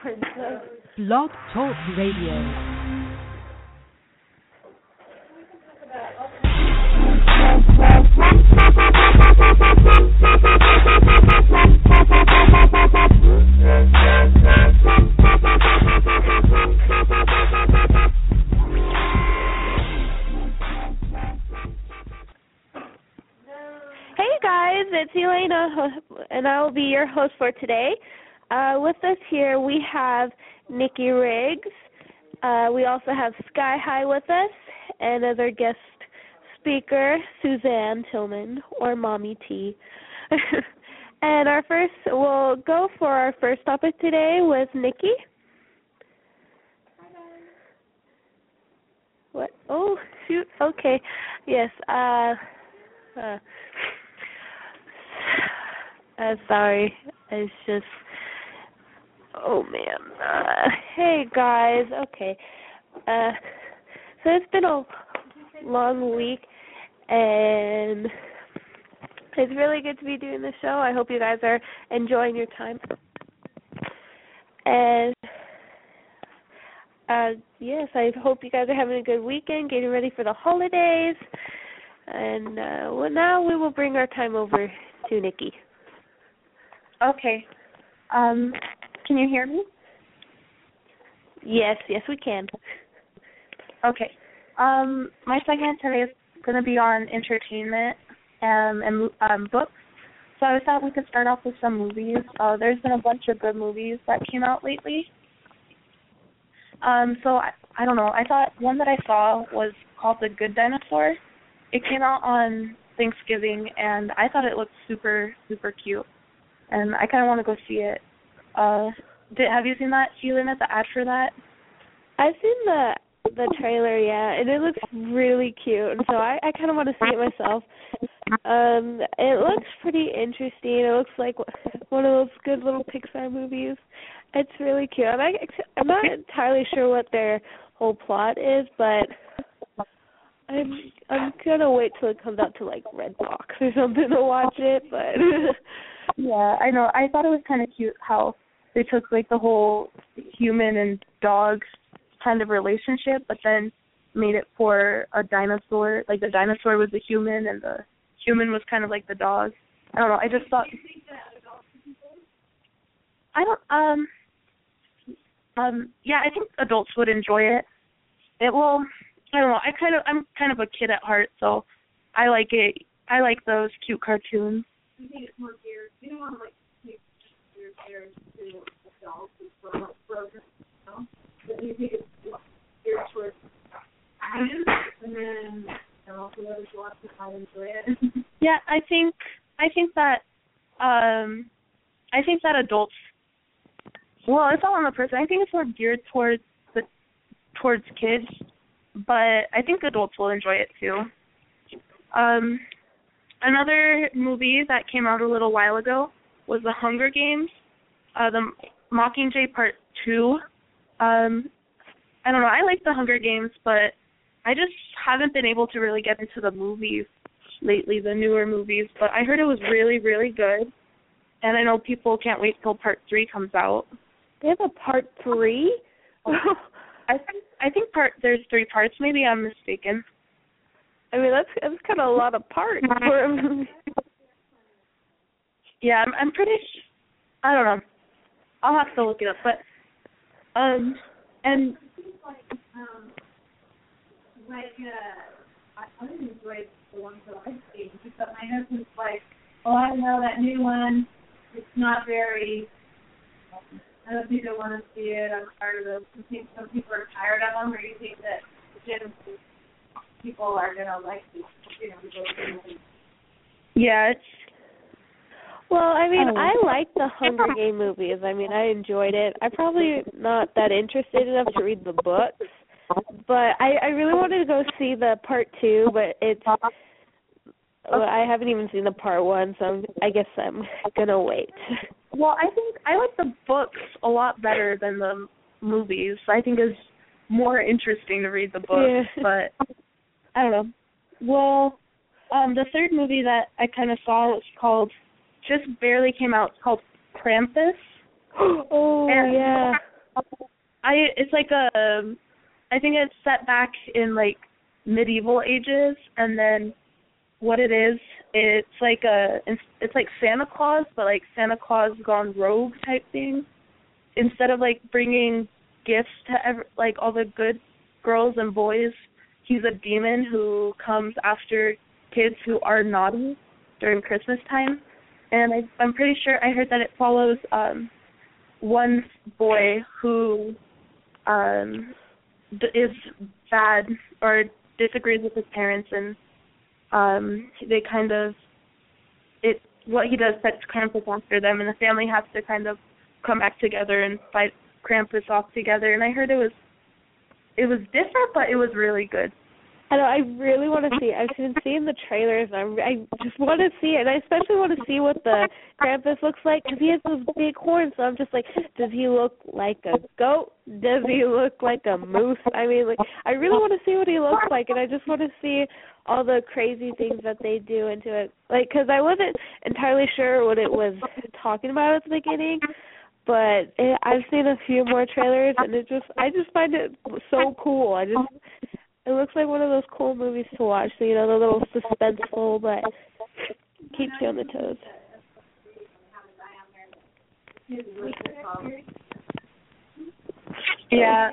Blog Talk Radio. Hey guys, it's Elena, and I will be your host for today. With us here we have Nikki Riggs. We also have Sky High with us, and as our guest speaker, Suzanne Tillman, or Mommy T. And we'll go for our first topic today with Nikki. What? Oh, shoot. Okay. Yes. Sorry. It's just... Oh, man. Hey, guys. Okay. So it's been a long week, and it's really good to be doing the show. I hope you guys are enjoying your time. And, yes, I hope you guys are having a good weekend, getting ready for the holidays. And now we will bring our time over to Nikki. Okay. Can you hear me? Yes, we can. Okay. My segment today is going to be on entertainment and books. So I thought we could start off with some movies. There's been a bunch of good movies that came out lately. So I don't know. I thought one that I saw was called The Good Dinosaur. It came out on Thanksgiving, and I thought it looked super, super cute. And I kind of want to go see it. Have you seen that, Helena, the ad for that? I've seen the trailer, yeah, and it looks really cute. And so I kind of want to see it myself. It looks pretty interesting. It looks like one of those good little Pixar movies. It's really cute. I'm not entirely sure what their whole plot is, but I'm gonna wait till it comes out to like Redbox or something to watch it. But yeah, I know. I thought it was kind of cute how they took like the whole human and dog kind of relationship, but then made it for a dinosaur. Like the dinosaur was the human, and the human was kind of like the dog. I don't know. I just thought. Yeah, I think adults would enjoy it. It will. I don't know. I'm kind of a kid at heart, so I like it. I like those cute cartoons. I think it's more geared. You don't want to take your parents to adults and frozen, you know? But you think it's geared towards adults, and then also others will have to kind of enjoy it. Yeah, I think that adults. Well, it's all on the person. I think it's more geared towards kids, but I think adults will enjoy it too. Another movie that came out a little while ago was The Hunger Games, the Mockingjay Part 2. I don't know. I like The Hunger Games, but I just haven't been able to really get into the movies lately, the newer movies. But I heard it was really, really good, and I know people can't wait till Part 3 comes out. They have a Part 3? I think there's 3 parts. Maybe I'm mistaken. I mean, that's kind of a lot of parts for a movie. Yeah, I'm pretty. I don't know. I'll have to look it up, but and I really enjoyed the ones that I've seen. But my husband's like, oh, I know that new one. It's not very. I don't think I want to see it. I'm tired of them. I think some people are tired of them, or you think that generally people are gonna like to, go through them. Yeah, it's. Well, I mean, I like the Hunger Game movies. I mean, I enjoyed it. I'm probably not that interested enough to read the books, but I really wanted to go see the Part 2, but I haven't even seen the Part 1, so I guess I'm gonna wait. Well, I think I like the books a lot better than the movies. I think it's more interesting to read the books, but I don't know. Well, the third movie that I kind of saw was just barely came out. It's called Krampus. Oh, and, yeah. it's like I think it's set back in like medieval ages, and then what it is, it's like Santa Claus, but like Santa Claus gone rogue type thing. Instead of like bringing gifts to like all the good girls and boys, he's a demon who comes after kids who are naughty during Christmas time. And I'm pretty sure I heard that it follows one boy who is bad or disagrees with his parents, and they kind of what he does sets Krampus after them, and the family has to kind of come back together and fight Krampus off together. And I heard it was different, but it was really good. I know, I really want to see it. I've been seeing the trailers, and I just want to see it, and I especially want to see what the Krampus looks like, because he has those big horns, so I'm just like, does he look like a goat? Does he look like a moose? I mean, like, I really want to see what he looks like, and I just want to see all the crazy things that they do into it. Like, because I wasn't entirely sure what it was talking about at the beginning, but I've seen a few more trailers, and I just find it so cool. It looks like one of those cool movies to watch. So, the little suspenseful, but keeps you on the toes. Yeah.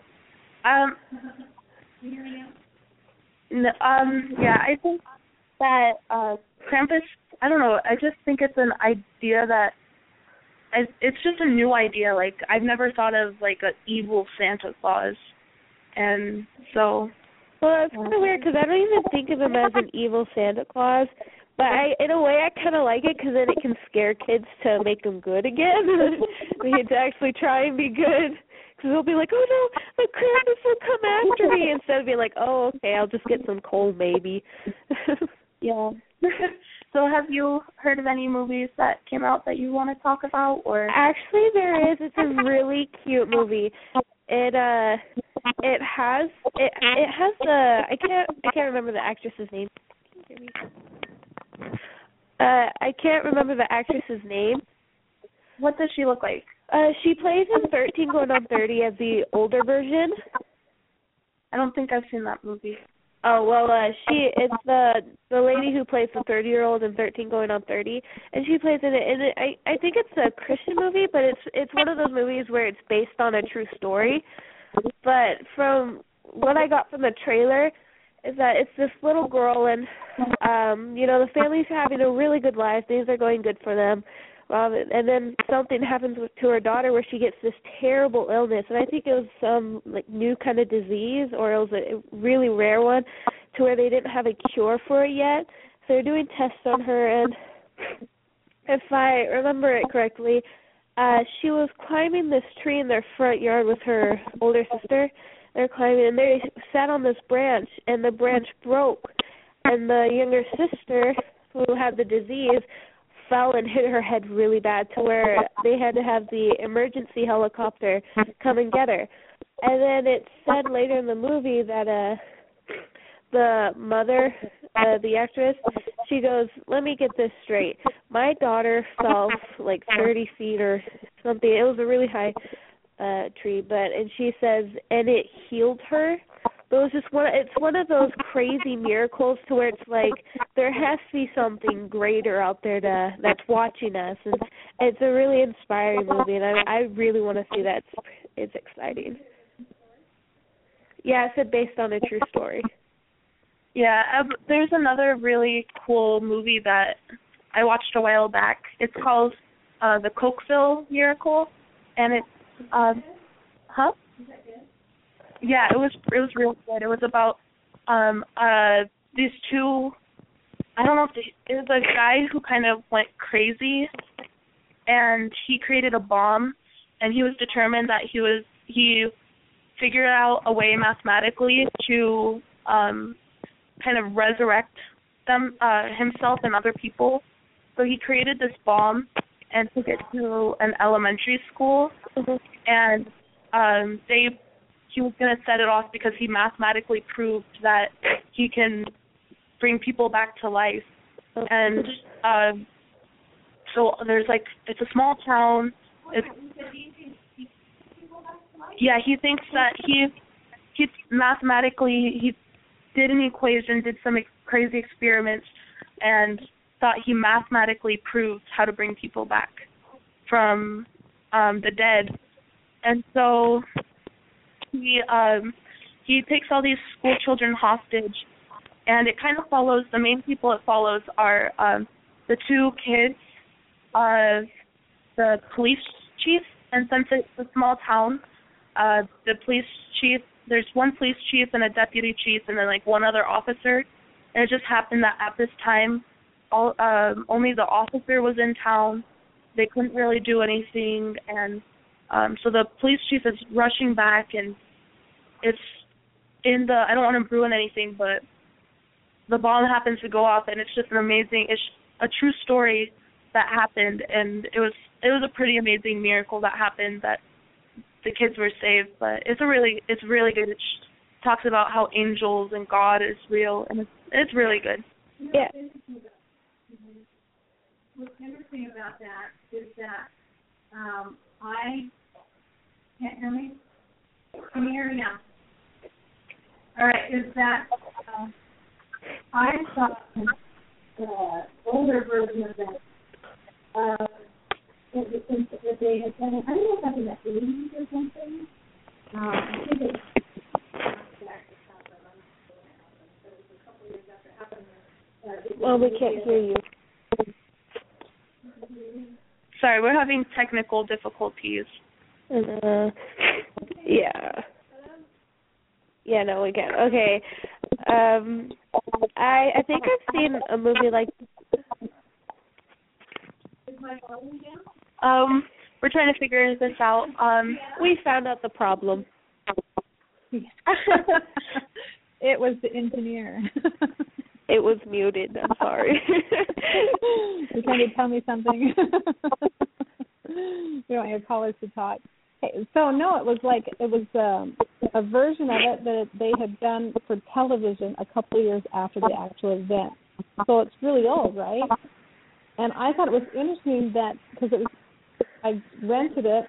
Yeah, I think that Krampus, I don't know, I just think it's an idea that it's just a new idea. Like, I've never thought of like an evil Santa Claus. And so, well, it's kind of weird because I don't even think of him as an evil Santa Claus. But in a way, I kind of like it because then it can scare kids to make them good again. To actually try and be good. Because they'll be like, oh no, the Krampus will come after me. Instead of being like, oh, okay, I'll just get some coal maybe. Yeah. So have you heard of any movies that came out that you want to talk about? Or actually, there is. It's a really cute movie. It has the I can't remember the actress's name. I can't remember the actress's name. What does she look like? She plays in 13 Going on 30 as the older version. I don't think I've seen that movie. Oh, well, it's the lady who plays the 30-year-old in 13 Going on 30, and she plays in it. And I think it's a Christian movie, but it's one of those movies where it's based on a true story. But from what I got from the trailer is that it's this little girl, and the family's having a really good life. Things are going good for them. And then something happens to her daughter where she gets this terrible illness, and I think it was some like new kind of disease, or it was a really rare one, to where they didn't have a cure for it yet. So they're doing tests on her, and if I remember it correctly, she was climbing this tree in their front yard with her older sister. They're climbing, and they sat on this branch, and the branch broke, and the younger sister, who had the disease, fell and hit her head really bad, to where they had to have the emergency helicopter come and get her. And then it said later in the movie that the mother, the actress, she goes, let me get this straight. My daughter fell like 30 feet or something. It was a really high tree, and she says, and it healed her. But it was just it's one of those crazy miracles to where it's like there has to be something greater out there that's watching us, and it's a really inspiring movie, and I really want to see that. It's exciting. Yeah, it's based on a true story. Yeah, there's another really cool movie that I watched a while back. It's called The Cokeville Miracle, and it's yeah, it was real good. It was about these two. I don't know if it was a guy who kind of went crazy, and he created a bomb, and he was determined that he figured out a way mathematically to kind of resurrect himself and other people. So he created this bomb and took it to an elementary school, and he was going to set it off because he mathematically proved that he can bring people back to life. And so there's it's a small town. Yeah, he thinks that he mathematically, he did an equation, did some crazy experiments, and thought he mathematically proved how to bring people back from the dead. And so he takes all these school children hostage, and it kind of follows, the main people it follows are the two kids of the police chief, and since it's a small town, the police chief, there's one police chief and a deputy chief and then like one other officer, and it just happened that at this time only the officer was in town. They couldn't really do anything, and so the police chief is rushing back, and it's in the, I don't want to ruin anything, but the bomb happens to go off, and it's just an amazing, it's a true story that happened, and it was a pretty amazing miracle that happened, that the kids were saved. But it's really good. It talks about how angels and God is real, and it's really good. Yeah. What's interesting about that is that I can't hear me. Can you hear me now? All right. Is that I saw the older version of that. That they had done, I don't know if that's in the 80s or something. I think it's Well, we can't hear you. Sorry, we're having technical difficulties. Yeah. Yeah, no, we can't. Okay. I think I've seen a movie like. We're trying to figure this out. We found out the problem. It was the engineer. It was muted. I'm sorry. You're trying to tell me something. You want your callers to talk. Hey, so no, it was a version of it that they had done for television a couple of years after the actual event. So it's really old, right? And I thought it was interesting that because I rented it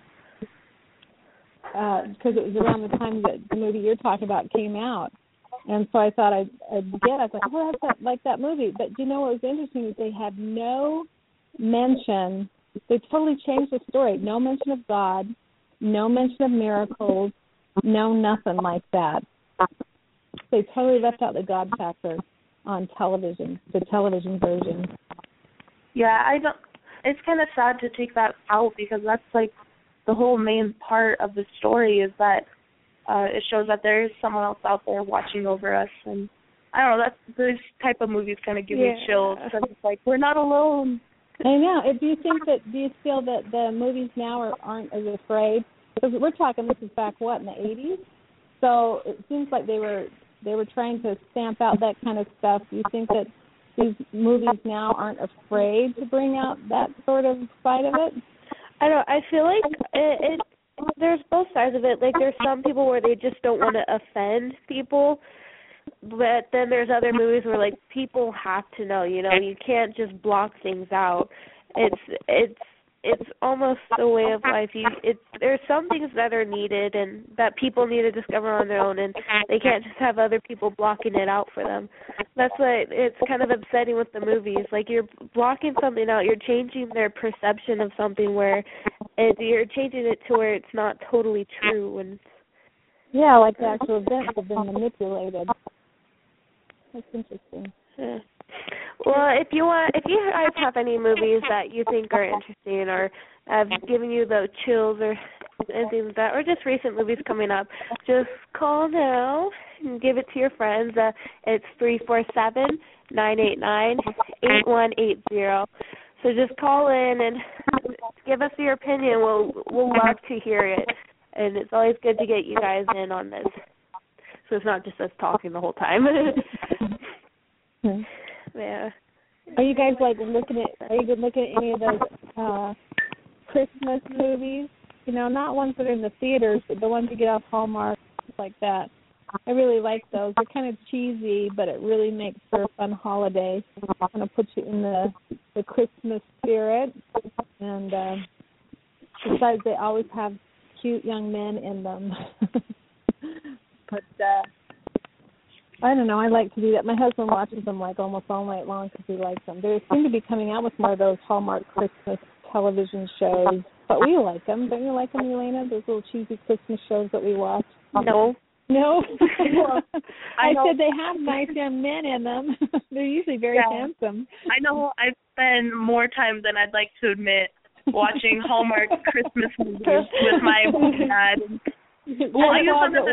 because it was around the time that the movie you're talking about came out. And so I thought I was like, oh, that's like that movie. But you know what was interesting is they had no mention. They totally changed the story. No mention of God, no mention of miracles, no nothing like that. They totally left out the God factor on television, the television version. Yeah, it's kind of sad to take that out because that's like the whole main part of the story is that it shows that there is someone else out there watching over us, and I don't know, those type of movies kind of give me chills because it's like we're not alone. I know. Do you feel that the movies now aren't as afraid? Because we're talking, this is back in the 80s, so it seems like they were trying to stamp out that kind of stuff. Do you think that these movies now aren't afraid to bring out that sort of side of it? I feel like it there's both sides of it. Like there's some people where they just don't want to offend people, but then there's other movies where like people have to know, you can't just block things out. It's almost a way of life. There's some things that are needed and that people need to discover on their own, and they can't just have other people blocking it out for them. That's why it's kind of upsetting with the movies. Like you're blocking something out, you're changing their perception of something where you're changing it to where it's not totally true. And yeah, like the actual events have been manipulated. That's interesting. Yeah. Well, if you guys have any movies that you think are interesting or have given you the chills or anything like that, or just recent movies coming up, just call now and give it to your friends. It's 347-989-8180. So just call in and give us your opinion. We'll love to hear it, and it's always good to get you guys in on this. So it's not just us talking the whole time. Yeah. Are you guys looking at any of those Christmas movies? Not ones that are in the theaters, but the ones you get off Hallmark, like that. I really like those. They're kind of cheesy, but it really makes for a fun holiday. Kind of puts you in the Christmas spirit. And besides, they always have cute young men in them. But I don't know. I like to do that. My husband watches them like almost all night long because he likes them. They seem to be coming out with more of those Hallmark Christmas television shows, but we like them. Don't you like them, Elena? Those little cheesy Christmas shows that we watch. No. No. I said they have nice young men in them. They're usually very handsome. I know. I spend more time than I'd like to admit watching Hallmark Christmas movies with my dad. Well, I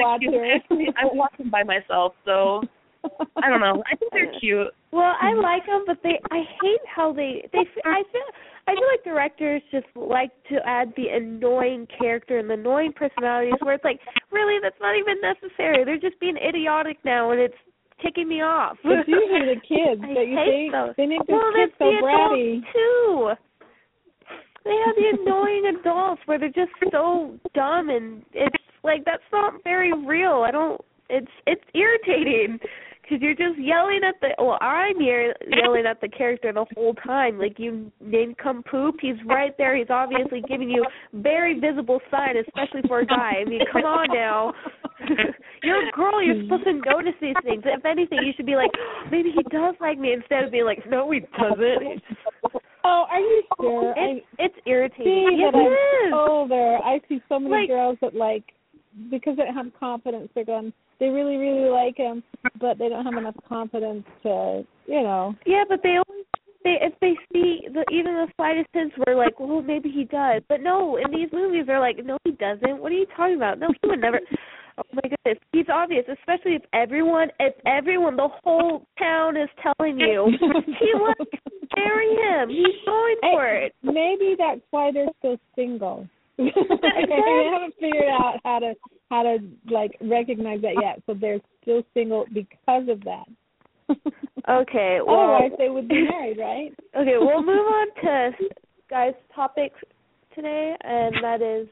watch them by myself, so I don't know. I think they're cute. Well, I like them, but I hate how I feel like directors just like to add the annoying character and the annoying personalities where it's like, really, that's not even necessary. They're just being idiotic now, and it's ticking me off. It's usually the kids that you think they make the kids so bratty too. They have the annoying adults where they're just so dumb, and it's like that's not very real. It's irritating because you're just yelling at I'm yelling at the character the whole time. Like, you nincompoop, he's right there. He's obviously giving you very visible sign, especially for a guy. I mean, come on now. You're a girl. You're supposed to notice these things. If anything, you should be like, maybe he does like me, instead of being like, no, he doesn't. Oh, are you sure? It's irritating. Yes, it is. Older, I see so many girls that because they don't have confidence, they're going, they really, really like him, but they don't have enough confidence to, Yeah, but if they see even the slightest hint, we're like, well, maybe he does. But no, in these movies, they're like, no, he doesn't. What are you talking about? No, he would never. Oh my goodness, he's obvious, especially if everyone, the whole town is telling you he wants to marry him. He's going for it. Maybe that's why they're still single. They haven't figured out how to recognize that yet, so they're still single because of that. Okay, well, otherwise they would be married, right? Okay, we'll move on to guys' topic today, and that is.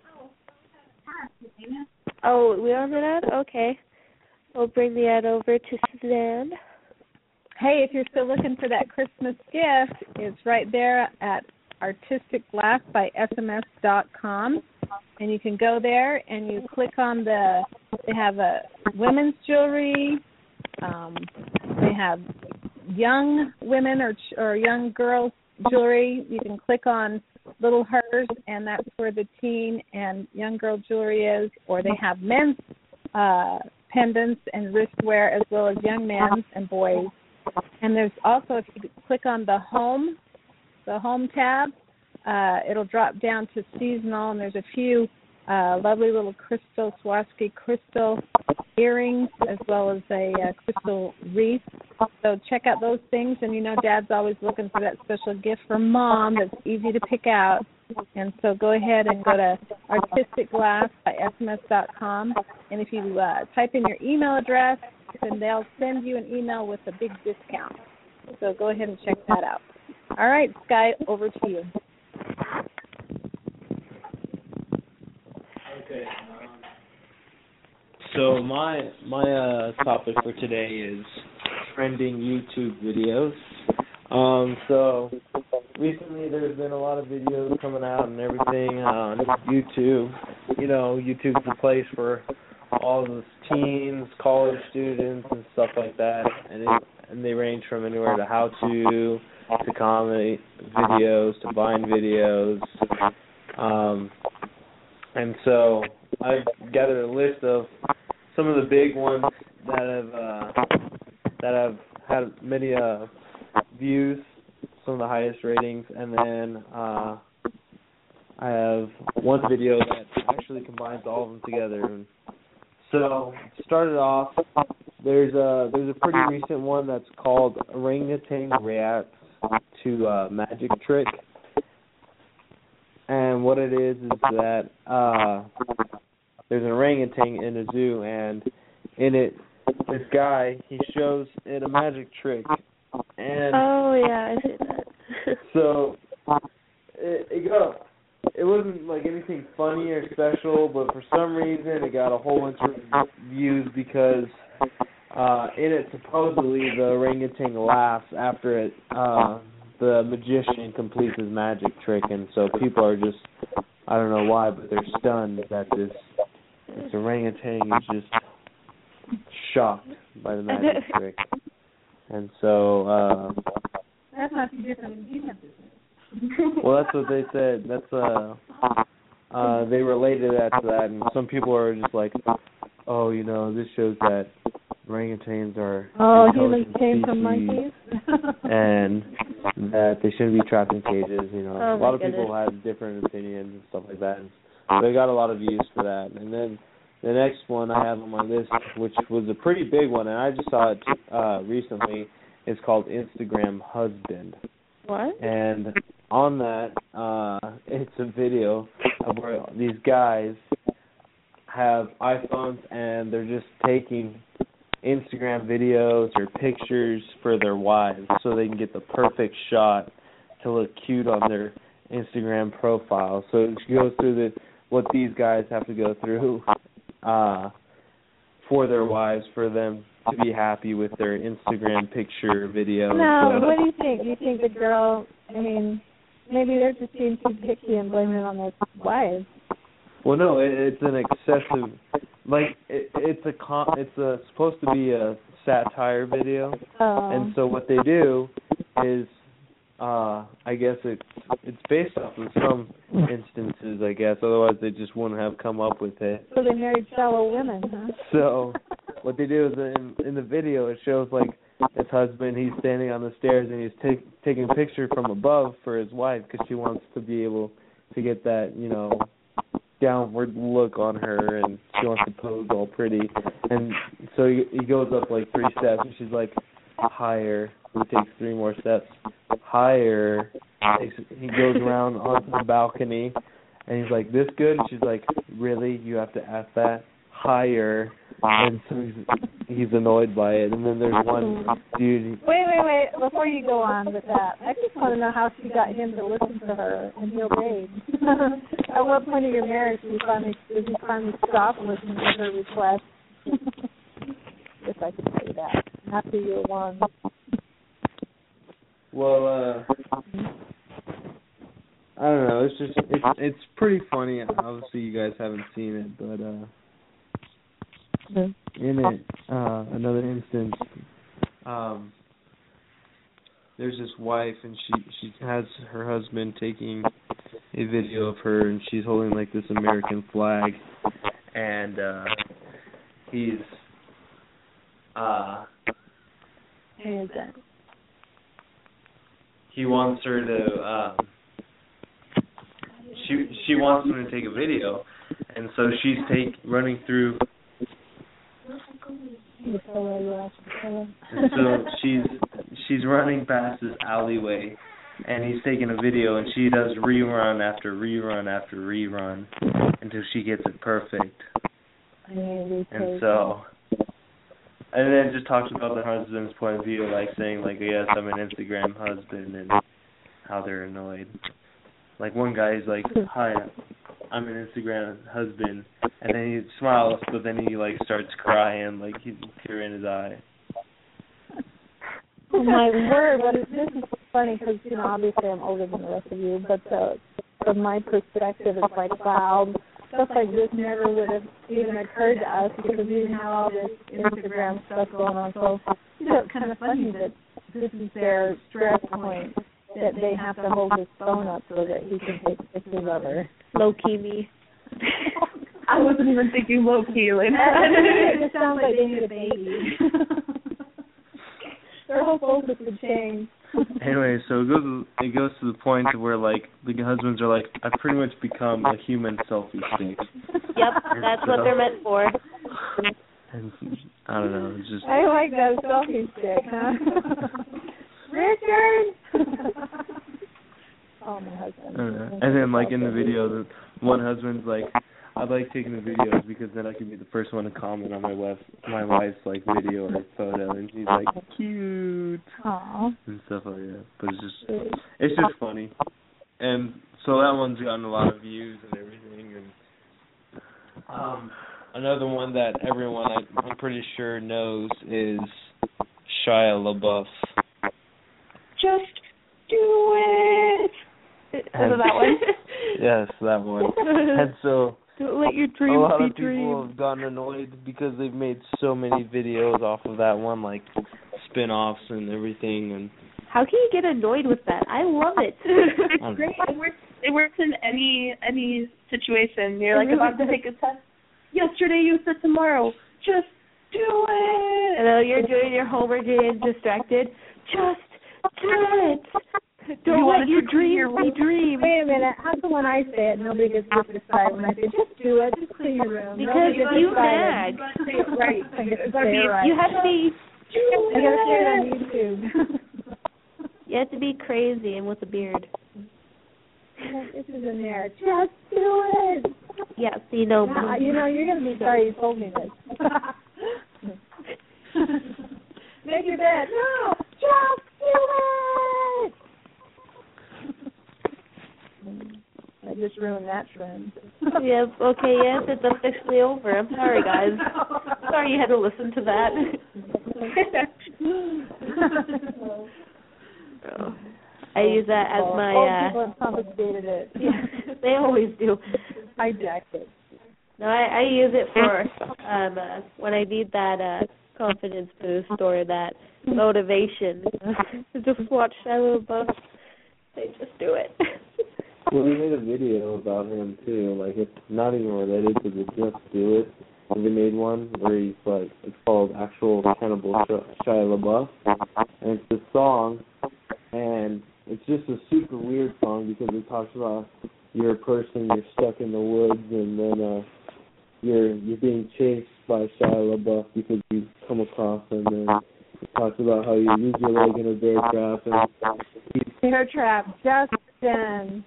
Oh, we're on the ad? Okay. We'll bring the ad over to Suzanne. Hey, if you're still looking for that Christmas gift, it's right there at artisticglass.sms.com. And you can go there and you click on they have a women's jewelry, they have young women or young girls jewelry. You can click on Little Hers, and that's where the teen and young girl jewelry is, or they have men's pendants and wristwear as well as young men's and boys. And there's also, if you click on the home tab, it'll drop down to seasonal, and there's a few lovely little crystal Swarovski crystal earrings as well as a crystal wreath. So check out those things, and Dad's always looking for that special gift for Mom that's easy to pick out. And so go ahead and go to artisticglass.sms.com, and if you type in your email address, then they'll send you an email with a big discount. So go ahead and check that out. All right, Sky, over to you. Okay. So my topic for today is trending YouTube videos. So recently there's been a lot of videos coming out and everything on YouTube. YouTube's the place for all the teens, college students, and stuff like that. And they range from anywhere to how-to comedy videos to Vine videos. And so I've gathered a list of some of the big ones that have had many views, some of the highest ratings, and then I have one video that actually combines all of them together. And so to start it off, there's a pretty recent one that's called Orangutan Reacts to Magic Trick. And what it is that there's an orangutan in a zoo, and in it, this guy, he shows it a magic trick. And oh, yeah, I see that. So it wasn't like anything funny or special, but for some reason it got a whole bunch of views because in it, supposedly, the orangutan laughs after it the magician completes his magic trick, and so people are just I don't know why, but they're stunned that this orangutan is just shocked by the magic trick. And so, that's not too different than peanut business. well, that's what they said. That's they related that to that, and some people are just like, oh, you know, this shows that orangutans are humans came from monkeys, and that they shouldn't be trapped in cages. You know, Oh, a lot of goodness. people have different opinions and stuff like that. And so they got a lot of views for that. And then the next one I have on my list, which was a pretty big one, and I just saw it recently, is called Instagram Husband. What? And on that, it's a video of where these guys have iPhones and they're just taking Instagram videos or pictures for their wives so they can get the perfect shot to look cute on their Instagram profile. So it goes through what these guys have to go through for their wives, for them to be happy with their Instagram picture, video. No, so, what do you think? Do you think the girl, I mean, maybe they're just being too picky and blaming it on their wives? well, no, it's an excessive, like it's supposed to be a satire video, and so what they do is, I guess it's based off of some instances, I guess. Otherwise, they just wouldn't have come up with it. So they married shallow women, huh? So what they do is in the video, it shows like his husband. He's standing on the stairs and he's taking a picture from above for his wife because she wants to be able to get that, you know, downward look on her, and she wants to pose all pretty. And so he goes up like 3 steps, and she's like, higher. He takes 3 more steps, higher. He goes around onto the balcony, and he's like, this good? And she's like, really? You have to ask that? Higher. And so he's annoyed by it. And then there's one dude. Wait. Before you go on with that, I just want to know how she got him to listen to her and he obeyed. At what point of your marriage did he finally stop listening to her request? If I could say that. After year 1. Well, I don't know. It's pretty funny. Obviously, you guys haven't seen it, but in it, another instance, there's this wife, and she has her husband taking a video of her, and she's holding like this American flag, and he wants her to she wants him to take a video, and so she's running through, and so she's running past this alleyway, and he's taking a video, and she does rerun after rerun after rerun until she gets it perfect. And so, and then it just talks about the husband's point of view, like saying, like, yes, I'm an Instagram husband, and how they're annoyed. Like, one guy's like, hi, I'm an Instagram husband, and then he smiles, but then he, like, starts crying, like, he's tear in his eye. Oh, my word, this is funny because, you know, obviously I'm older than the rest of you, but from my perspective, it's like, wow, stuff like this never would have even occurred to us because we didn't have all this Instagram stuff going on. So, you know, it's kind of funny that this is their stress point, that they have to hold his phone up so that he can take pictures of her. Low-key me. I wasn't even thinking low-key. Like, it sounds like they need a baby. Their whole focus would change. Anyway, so it goes to the point to where, like, the husbands are like, I've pretty much become a human selfie stick. Yep, that's what they're meant for. And I don't know, it's just... I like that selfie stick, huh? Richard! Oh, my husband. And then, like, in the video, the one husband's like, I like taking the videos because then I can be the first one to comment on my wife's like video or photo, and he's like, cute. Aww. And stuff like that. But it's just funny. And so that one's gotten a lot of views and everything. And another one that everyone I'm pretty sure knows is Shia LaBeouf. Just do it. Is it that one? Yes, that one. And so don't let your dreams a lot be of people dreams. have gotten annoyed because they've made so many videos off of that one, like spin-offs and everything. And how can you get annoyed with that? I love it. It's great. It works in any situation. You're like about to take a test. Yesterday you said tomorrow. Just do it. And you're doing your homework and distracted. Just do it. Don't let your dreams be dreams. Wait a minute. How come when I say it, nobody gets to decide? When I say, just do it, just clean your room. Because you nag. Right. You have to be... I got to say it on YouTube. You have to be crazy and with a beard. This is in there. Just do it. Yeah, so you know. You're going to be sorry you told me this. Make your bed. No, just do it. I just ruined that trend. Yes, okay, yes, it's officially over. I'm sorry, guys. Sorry you had to listen to that. I use that as my... people have confiscated it. Yeah, they always do. Hijacked it. No, I use it for when I need that confidence boost or that motivation. Just watch Shia LaBeouf. They just do it. Well, we made a video about him too. Like, it's not even related to the Just Do It. We made one where he's like, it's called Actual Cannibal Shia LaBeouf, and it's a song, and it's just a super weird song because it talks about you're a person, you're stuck in the woods, and then you're being chased by Shia LaBeouf because you come across him, and it talks about how you use your leg in a bear trap, and bear trap, Justin.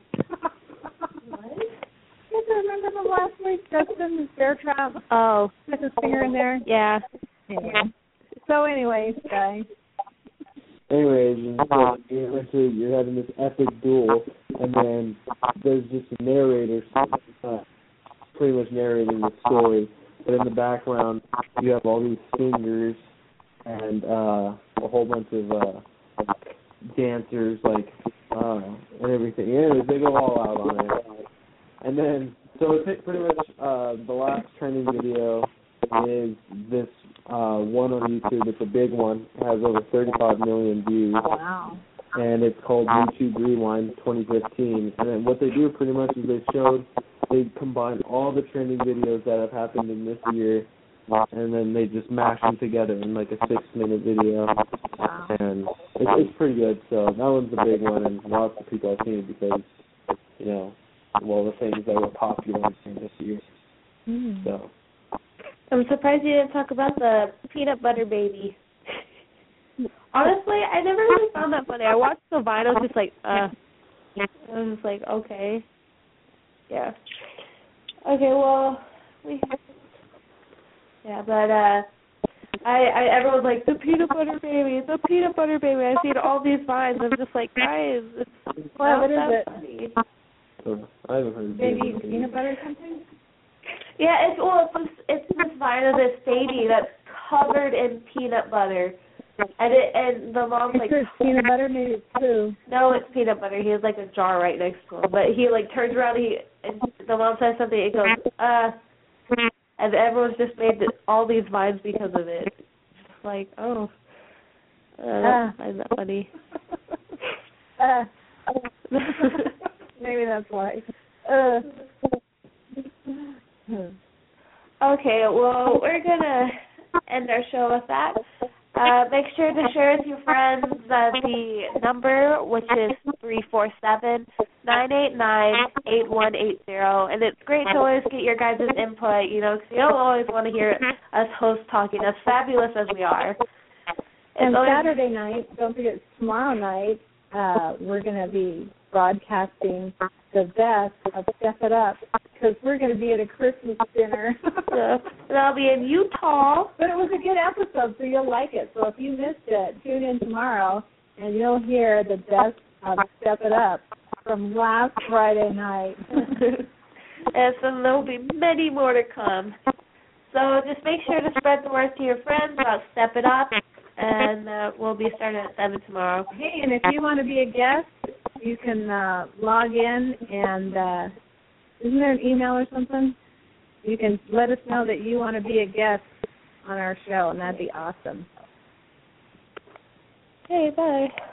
You guys remember the last week, Justin's bear trap? Oh. With his finger in there? Yeah. So anyways, guys. Anyways, you're having this epic duel, and then there's just a narrator pretty much narrating the story, but in the background you have all these singers and a whole bunch of dancers, like, and everything. Anyways, they go all out on it. And then, so it's pretty much the last trending video is this one on YouTube. It's a big one. It has over 35 million views. Wow. And it's called YouTube Rewind 2015. And then what they do pretty much is they combine all the trending videos that have happened in this year, and then they just mash them together in like a 6-minute video. Wow. And it's pretty good. So that one's a big one, and lots of people have seen it because, the things that were popular this year. So. I'm surprised you didn't talk about the peanut butter baby. Honestly, I never really found that funny. I watched the Vine, I was just like, I was just like, okay. Yeah. Okay, well, everyone's like, the peanut butter baby. I see all these Vines. I'm just like, guys, it's what is it? Funny. I haven't heard of baby peanut butter something? Yeah, it's this Vine of this baby that's covered in peanut butter, and the mom's like, it's peanut butter, maybe it's poo. No, it's peanut butter. He has like a jar right next to him, but he like turns around, and the mom says something, and goes, and everyone's just made all these Vines because of it. It's like, oh, I find that funny. Maybe that's why. Okay, well, we're going to end our show with that. Make sure to share with your friends the number, which is 347-989-8180. And it's great to always get your guys' input, because you don't always want to hear us hosts talking, as fabulous as we are. And Saturday night, don't forget, tomorrow night, we're going to be broadcasting the best of Step It Up, because we're going to be at a Christmas dinner. And I'll be in Utah. But it was a good episode, so you'll like it. So if you missed it, tune in tomorrow, and you'll hear the best of Step It Up from last Friday night. And so there'll be many more to come. So just make sure to spread the word to your friends about Step It Up, and we'll be starting at 7 tomorrow. Hey, and if you want to be a guest, you can log in and Isn't there an email or something? You can let us know that you want to be a guest on our show, and that'd be awesome. Okay, bye.